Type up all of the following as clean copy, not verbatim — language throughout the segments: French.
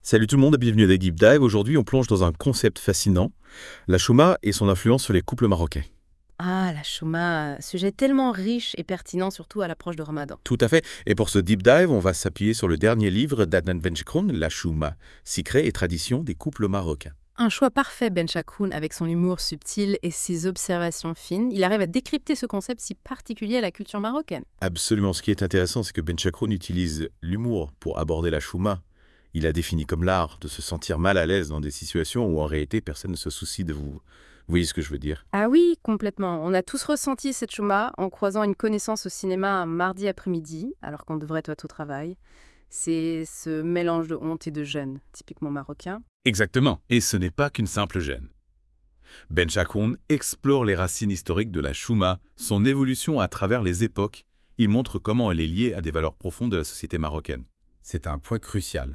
Salut tout le monde et bienvenue à des Deep Dive. Aujourd'hui, on plonge dans un concept fascinant, la chouma et son influence sur les couples marocains. Ah, la chouma, sujet tellement riche et pertinent, surtout à l'approche de Ramadan. Tout à fait. Et pour ce Deep Dive, on va s'appuyer sur le dernier livre d'Adnan Benchikroun, La chouma, secrets et traditions des couples marocains. Un choix parfait, Ben Chakoun, avec son humour subtil et ses observations fines. Il arrive à décrypter ce concept si particulier à la culture marocaine. Absolument. Ce qui est intéressant, c'est que Benchikroun utilise l'humour pour aborder la chouma. Il a défini comme l'art de se sentir mal à l'aise dans des situations où en réalité personne ne se soucie de vous. Vous voyez ce que je veux dire? Ah oui, complètement. On a tous ressenti cette chouma en croisant une connaissance au cinéma un mardi après-midi, alors qu'on devrait être au travail. C'est ce mélange de honte et de gêne, typiquement marocain. Exactement. Et ce n'est pas qu'une simple gêne. Benchikroun explore les racines historiques de la chouma, son évolution à travers les époques. Il montre comment elle est liée à des valeurs profondes de la société marocaine. C'est un point crucial.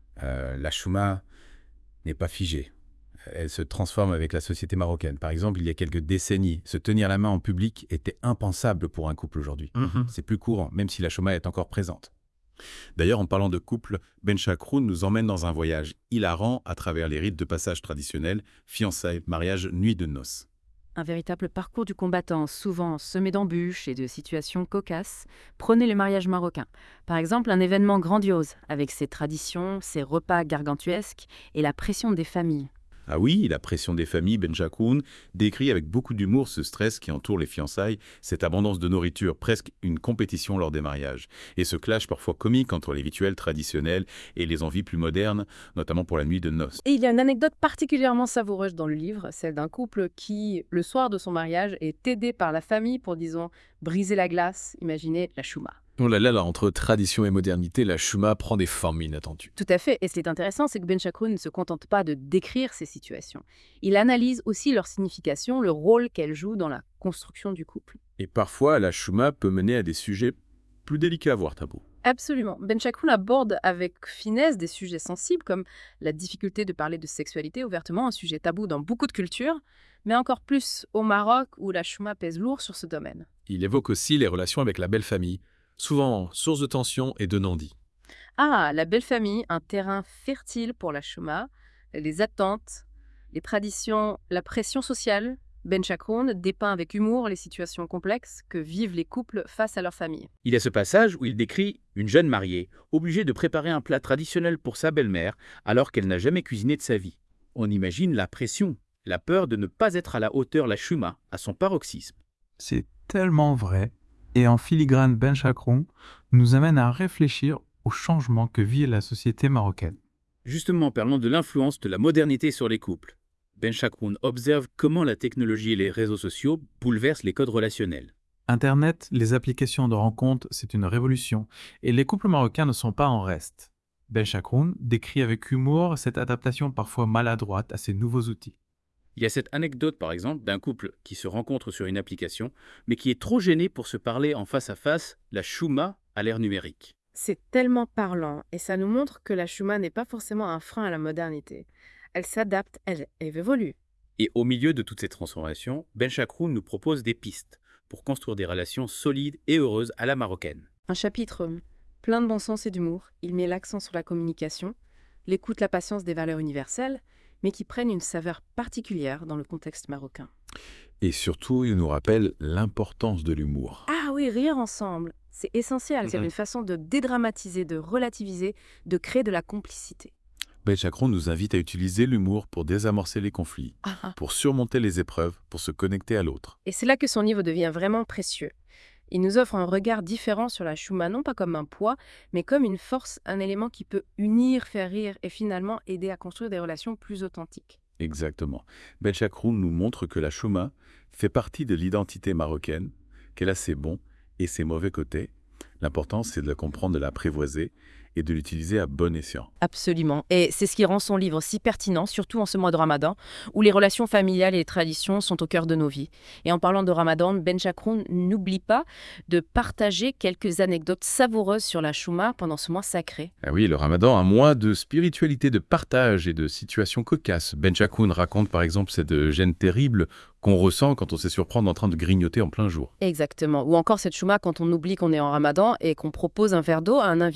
La chouma n'est pas figée. Elle se transforme avec la société marocaine. Par exemple, il y a quelques décennies, se tenir la main en public était impensable pour un couple aujourd'hui. C'est plus courant, même si la chouma est encore présente. D'ailleurs, en parlant de couple, Benchikroun nous emmène dans un voyage hilarant à travers les rites de passage traditionnels, fiançailles, mariage, nuit de noces. Un véritable parcours du combattant, souvent semé d'embûches et de situations cocasses, prônait le mariage marocain. Par exemple, un événement grandiose, avec ses traditions, ses repas gargantuesques et la pression des familles. Ah oui, la pression des familles, Benchikroun décrit avec beaucoup d'humour ce stress qui entoure les fiançailles, cette abondance de nourriture, presque une compétition lors des mariages, et ce clash parfois comique entre les rituels traditionnels et les envies plus modernes, notamment pour la nuit de noces. Et il y a une anecdote particulièrement savoureuse dans le livre, celle d'un couple qui, le soir de son mariage, est aidé par la famille pour, disons, briser la glace, imaginez la chouma. Oh là là, entre tradition et modernité, la chouma prend des formes inattendues. Tout à fait, et ce qui est intéressant, c'est que Benchikroun ne se contente pas de décrire ces situations. Il analyse aussi leur signification, le rôle qu'elles jouent dans la construction du couple. Et parfois, la chouma peut mener à des sujets plus délicats, voire tabous. Absolument. Benchikroun aborde avec finesse des sujets sensibles comme la difficulté de parler de sexualité ouvertement, un sujet tabou dans beaucoup de cultures, mais encore plus au Maroc où la chouma pèse lourd sur ce domaine. Il évoque aussi les relations avec la belle famille, souvent source de tension et de non-dits. Ah, la belle famille, un terrain fertile pour la chouma, les attentes, les traditions, la pression sociale. Benchikroun dépeint avec humour les situations complexes que vivent les couples face à leur famille. Il y a ce passage où il décrit une jeune mariée obligée de préparer un plat traditionnel pour sa belle-mère alors qu'elle n'a jamais cuisiné de sa vie. On imagine la pression, la peur de ne pas être à la hauteur, la chouma, à son paroxysme. C'est tellement vrai. Et en filigrane, Benchikroun nous amène à réfléchir aux changements que vit la société marocaine. Justement, parlant de l'influence de la modernité sur les couples, Benchikroun observe comment la technologie et les réseaux sociaux bouleversent les codes relationnels. Internet, les applications de rencontres, c'est une révolution. Et les couples marocains ne sont pas en reste. Benchikroun décrit avec humour cette adaptation parfois maladroite à ces nouveaux outils. Il y a cette anecdote, par exemple, d'un couple qui se rencontre sur une application, mais qui est trop gêné pour se parler en face à face, la chouma à l'ère numérique. C'est tellement parlant et ça nous montre que la chouma n'est pas forcément un frein à la modernité. Elle s'adapte, elle évolue. Et au milieu de toutes ces transformations, Benchikroun nous propose des pistes pour construire des relations solides et heureuses à la marocaine. Un chapitre plein de bon sens et d'humour. Il met l'accent sur la communication, l'écoute, la patience des valeurs universelles, mais qui prennent une saveur particulière dans le contexte marocain. Et surtout, il nous rappelle l'importance de l'humour. Ah oui, rire ensemble, c'est essentiel. C'est une façon de dédramatiser, de relativiser, de créer de la complicité. Benchikroun nous invite à utiliser l'humour pour désamorcer les conflits, pour surmonter les épreuves, pour se connecter à l'autre. Et c'est là que son livre devient vraiment précieux. Il nous offre un regard différent sur la chouma, non pas comme un poids, mais comme une force, un élément qui peut unir, faire rire et finalement aider à construire des relations plus authentiques. Exactement. Benchikroun nous montre que la chouma fait partie de l'identité marocaine, qu'elle a ses bons et ses mauvais côtés. L'important, c'est de la comprendre, de l'apprivoiser et de l'utiliser à bon escient. Absolument. Et c'est ce qui rend son livre si pertinent, surtout en ce mois de Ramadan, où les relations familiales et les traditions sont au cœur de nos vies. Et en parlant de Ramadan, Benchikroun n'oublie pas de partager quelques anecdotes savoureuses sur la chouma pendant ce mois sacré. Ah oui, le Ramadan, un mois de spiritualité, de partage et de situations cocasses. Benchikroun raconte par exemple cette gêne terrible qu'on ressent quand on se surprend en train de grignoter en plein jour. Exactement. Ou encore cette chouma quand on oublie qu'on est en Ramadan et qu'on propose un verre d'eau à un invité.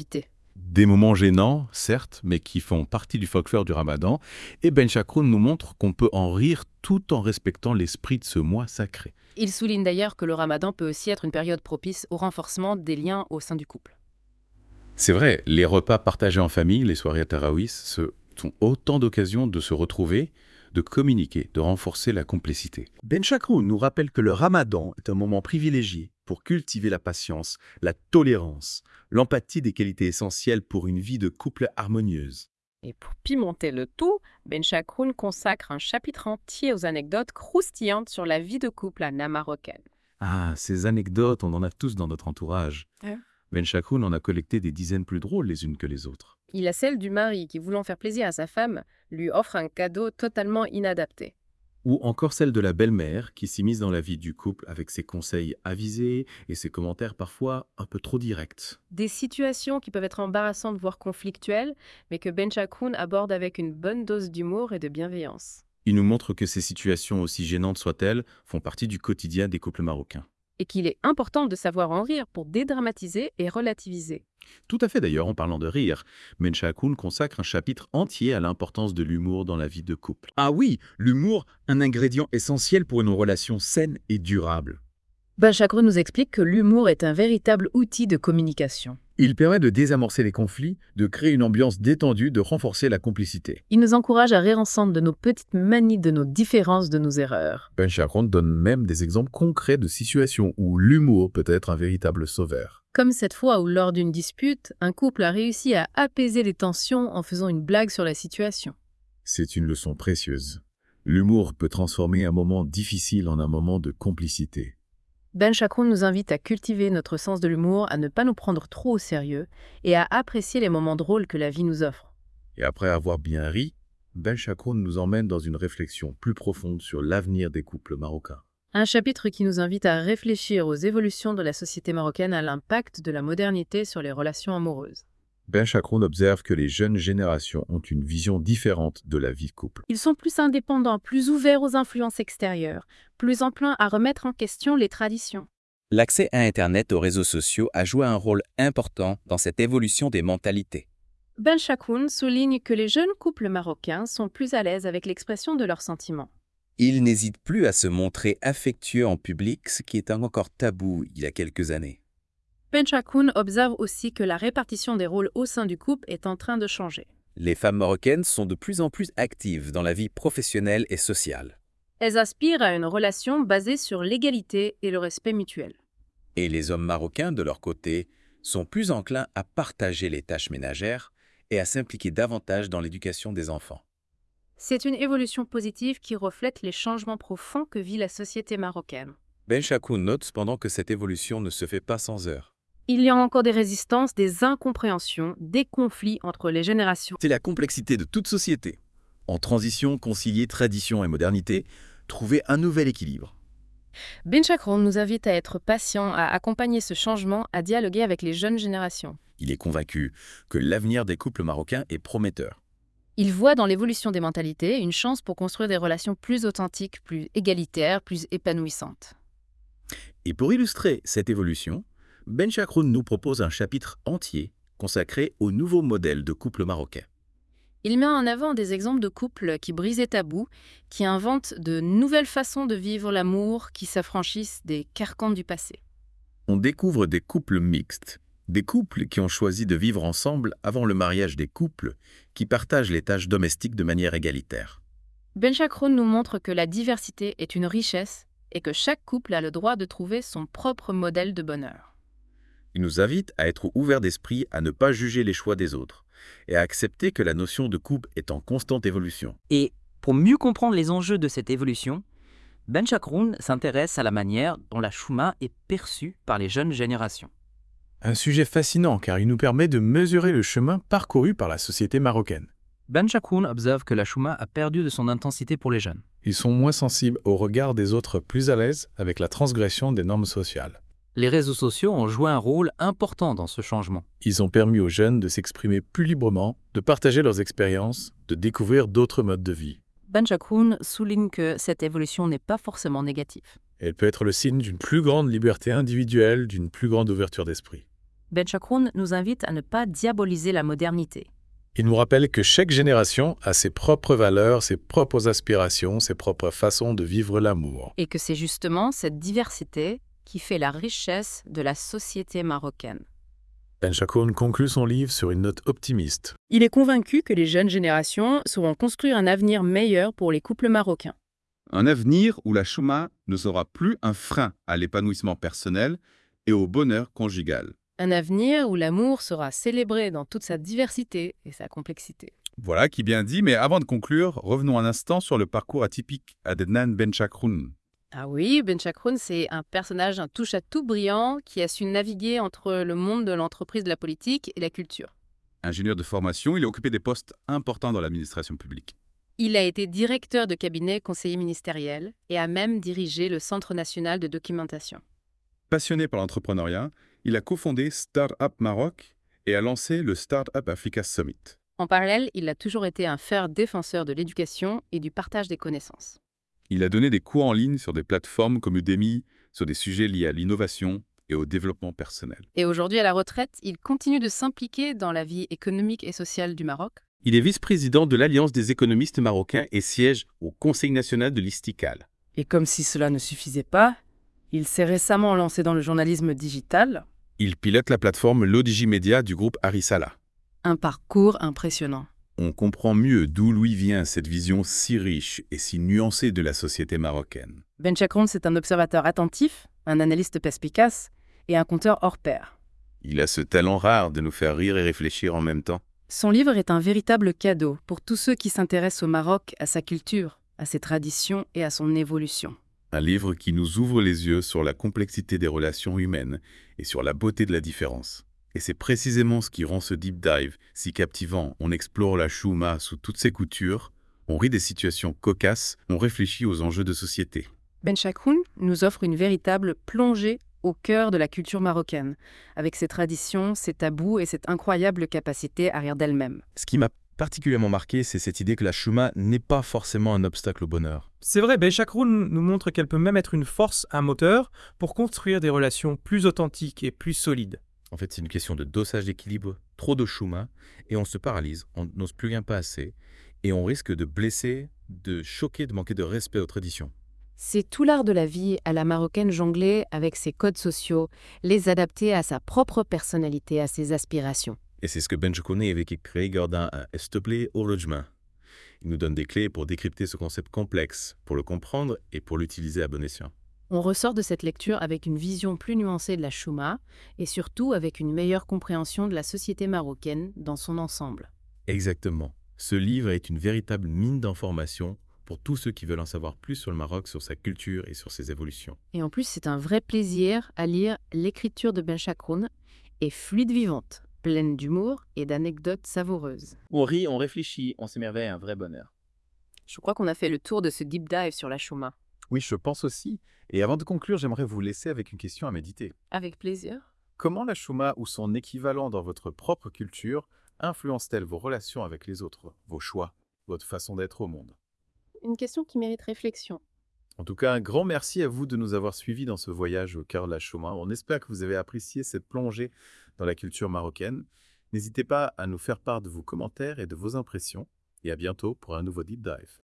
Des moments gênants, certes, mais qui font partie du folklore du Ramadan, et Ben Chakroun nous montre qu'on peut en rire tout en respectant l'esprit de ce mois sacré. Il souligne d'ailleurs que le ramadan peut aussi être une période propice au renforcement des liens au sein du couple. C'est vrai, les repas partagés en famille, les soirées à Tarawih, ce sont autant d'occasions de se retrouver, de communiquer, de renforcer la complicité. Ben Chakroun nous rappelle que le Ramadan est un moment privilégié pour cultiver la patience, la tolérance, l'empathie, des qualités essentielles pour une vie de couple harmonieuse. Et pour pimenter le tout, Ben Chakroun consacre un chapitre entier aux anecdotes croustillantes sur la vie de couple à la marocaine. Ah, ces anecdotes, on en a tous dans notre entourage. Ouais. Ben Chakroun en a collecté des dizaines plus drôles les unes que les autres. Il a celle du mari qui, voulant faire plaisir à sa femme, lui offre un cadeau totalement inadapté. Ou encore celle de la belle-mère qui s'immisce dans la vie du couple avec ses conseils avisés et ses commentaires parfois un peu trop directs. Des situations qui peuvent être embarrassantes voire conflictuelles, mais que Ben Chakroun aborde avec une bonne dose d'humour et de bienveillance. Il nous montre que ces situations, aussi gênantes soient-elles, font partie du quotidien des couples marocains. Et qu'il est important de savoir en rire pour dédramatiser et relativiser. Tout à fait d'ailleurs, en parlant de rire, Ben Chakroun consacre un chapitre entier à l'importance de l'humour dans la vie de couple. Ah oui, l'humour, un ingrédient essentiel pour une relation saine et durable. Ben Chakroun nous explique que l'humour est un véritable outil de communication. Il permet de désamorcer les conflits, de créer une ambiance détendue, de renforcer la complicité. Il nous encourage à rire ensemble de nos petites manies, de nos différences, de nos erreurs. Ben Chakroun donne même des exemples concrets de situations où l'humour peut être un véritable sauveur. Comme cette fois où, lors d'une dispute, un couple a réussi à apaiser les tensions en faisant une blague sur la situation. C'est une leçon précieuse. L'humour peut transformer un moment difficile en un moment de complicité. Ben Chakroun nous invite à cultiver notre sens de l'humour, à ne pas nous prendre trop au sérieux et à apprécier les moments drôles que la vie nous offre. Et après avoir bien ri, Ben Chakroun nous emmène dans une réflexion plus profonde sur l'avenir des couples marocains. Un chapitre qui nous invite à réfléchir aux évolutions de la société marocaine, à l'impact de la modernité sur les relations amoureuses. Ben Chakroun observe que les jeunes générations ont une vision différente de la vie de couple. Ils sont plus indépendants, plus ouverts aux influences extérieures, plus enclins à remettre en question les traditions. L'accès à Internet, aux réseaux sociaux, a joué un rôle important dans cette évolution des mentalités. Ben Chakroun souligne que les jeunes couples marocains sont plus à l'aise avec l'expression de leurs sentiments. Ils n'hésitent plus à se montrer affectueux en public, ce qui était encore tabou il y a quelques années. Ben Chakroun observe aussi que la répartition des rôles au sein du couple est en train de changer. Les femmes marocaines sont de plus en plus actives dans la vie professionnelle et sociale. Elles aspirent à une relation basée sur l'égalité et le respect mutuel. Et les hommes marocains, de leur côté, sont plus enclins à partager les tâches ménagères et à s'impliquer davantage dans l'éducation des enfants. C'est une évolution positive qui reflète les changements profonds que vit la société marocaine. Ben Chakroun note cependant que cette évolution ne se fait pas sans heurts. Il y a encore des résistances, des incompréhensions, des conflits entre les générations. C'est la complexité de toute société. En transition, concilier tradition et modernité, trouver un nouvel équilibre. Ben Chakroun nous invite à être patients, à accompagner ce changement, à dialoguer avec les jeunes générations. Il est convaincu que l'avenir des couples marocains est prometteur. Il voit dans l'évolution des mentalités une chance pour construire des relations plus authentiques, plus égalitaires, plus épanouissantes. Et pour illustrer cette évolution, Ben Chakroun nous propose un chapitre entier consacré au nouveau modèle de couple marocain. Il met en avant des exemples de couples qui brisent les tabous, qui inventent de nouvelles façons de vivre l'amour, qui s'affranchissent des carcans du passé. On découvre des couples mixtes, des couples qui ont choisi de vivre ensemble avant le mariage, des couples qui partagent les tâches domestiques de manière égalitaire. Ben Chakroun nous montre que la diversité est une richesse et que chaque couple a le droit de trouver son propre modèle de bonheur. Il nous invite à être ouverts d'esprit, à ne pas juger les choix des autres et à accepter que la notion de couple est en constante évolution. Et pour mieux comprendre les enjeux de cette évolution, Ben Chakroun s'intéresse à la manière dont la chouma est perçue par les jeunes générations. Un sujet fascinant car il nous permet de mesurer le chemin parcouru par la société marocaine. Ben Chakroun observe que la chouma a perdu de son intensité pour les jeunes. Ils sont moins sensibles au regard des autres, plus à l'aise avec la transgression des normes sociales. Les réseaux sociaux ont joué un rôle important dans ce changement. Ils ont permis aux jeunes de s'exprimer plus librement, de partager leurs expériences, de découvrir d'autres modes de vie. Ben Chakroun souligne que cette évolution n'est pas forcément négative. Elle peut être le signe d'une plus grande liberté individuelle, d'une plus grande ouverture d'esprit. Benchakroun nous invite à ne pas diaboliser la modernité. Il nous rappelle que chaque génération a ses propres valeurs, ses propres aspirations, ses propres façons de vivre l'amour. Et que c'est justement cette diversité qui fait la richesse de la société marocaine. Benchakroun conclut son livre sur une note optimiste. Il est convaincu que les jeunes générations sauront construire un avenir meilleur pour les couples marocains. Un avenir où la chouma ne sera plus un frein à l'épanouissement personnel et au bonheur conjugal. Un avenir où l'amour sera célébré dans toute sa diversité et sa complexité. Voilà qui bien dit, mais avant de conclure, revenons un instant sur le parcours atypique d'Adnan Benchakroun. Ah oui, Benchakroun, c'est un personnage, un touche-à-tout brillant qui a su naviguer entre le monde de l'entreprise, de la politique et la culture. Ingénieur de formation, il a occupé des postes importants dans l'administration publique. Il a été directeur de cabinet conseiller ministériel et a même dirigé le Centre national de documentation. Passionné par l'entrepreneuriat, il a cofondé Startup Maroc et a lancé le Startup Africa Summit. En parallèle, il a toujours été un fervent défenseur de l'éducation et du partage des connaissances. Il a donné des cours en ligne sur des plateformes comme Udemy, sur des sujets liés à l'innovation et au développement personnel. Et aujourd'hui, à la retraite, il continue de s'impliquer dans la vie économique et sociale du Maroc. Il est vice-président de l'Alliance des économistes marocains et siège au Conseil national de l'Istiqlal. Et comme si cela ne suffisait pas, il s'est récemment lancé dans le journalisme digital. Il pilote la plateforme l'ODJ Media du groupe Arisala. Un parcours impressionnant. On comprend mieux d'où lui vient cette vision si riche et si nuancée de la société marocaine. Benchakroun, c'est un observateur attentif, un analyste perspicace et un conteur hors pair. Il a ce talent rare de nous faire rire et réfléchir en même temps. Son livre est un véritable cadeau pour tous ceux qui s'intéressent au Maroc, à sa culture, à ses traditions et à son évolution. Un livre qui nous ouvre les yeux sur la complexité des relations humaines et sur la beauté de la différence. Et c'est précisément ce qui rend ce deep dive si captivant. On explore la chouma sous toutes ses coutures, on rit des situations cocasses, on réfléchit aux enjeux de société. Benchakroun nous offre une véritable plongée au cœur de la culture marocaine, avec ses traditions, ses tabous et cette incroyable capacité à rire d'elle-même. Ce qui m'a particulièrement marqué, c'est cette idée que la chouma n'est pas forcément un obstacle au bonheur. C'est vrai, Benchakroun nous montre qu'elle peut même être une force, un moteur, pour construire des relations plus authentiques et plus solides. En fait, c'est une question de dosage d'équilibre, trop de chouma, et on se paralyse, on n'ose plus rien pas assez, et on risque de blesser, de choquer, de manquer de respect aux traditions. C'est tout l'art de la vie à la marocaine jongler avec ses codes sociaux, les adapter à sa propre personnalité, à ses aspirations. Et c'est ce que Benchakroun et avec créé Gordin à Estopler au Rojma. Il nous donne des clés pour décrypter ce concept complexe, pour le comprendre et pour l'utiliser à bon escient. On ressort de cette lecture avec une vision plus nuancée de la chouma et surtout avec une meilleure compréhension de la société marocaine dans son ensemble. Exactement. Ce livre est une véritable mine d'informations pour tous ceux qui veulent en savoir plus sur le Maroc, sur sa culture et sur ses évolutions. Et en plus, c'est un vrai plaisir à lire. L'écriture de Benchakroun est fluide vivante, pleine d'humour et d'anecdotes savoureuses. On rit, on réfléchit, on s'émerveille, un vrai bonheur. Je crois qu'on a fait le tour de ce deep dive sur la chouma. Oui, je pense aussi. Et avant de conclure, j'aimerais vous laisser avec une question à méditer. Avec plaisir. Comment la chouma ou son équivalent dans votre propre culture influence-t-elle vos relations avec les autres, vos choix, votre façon d'être au monde? Une question qui mérite réflexion. En tout cas, un grand merci à vous de nous avoir suivis dans ce voyage au cœur de la chouma. On espère que vous avez apprécié cette plongée dans la culture marocaine. N'hésitez pas à nous faire part de vos commentaires et de vos impressions. Et à bientôt pour un nouveau Deep Dive.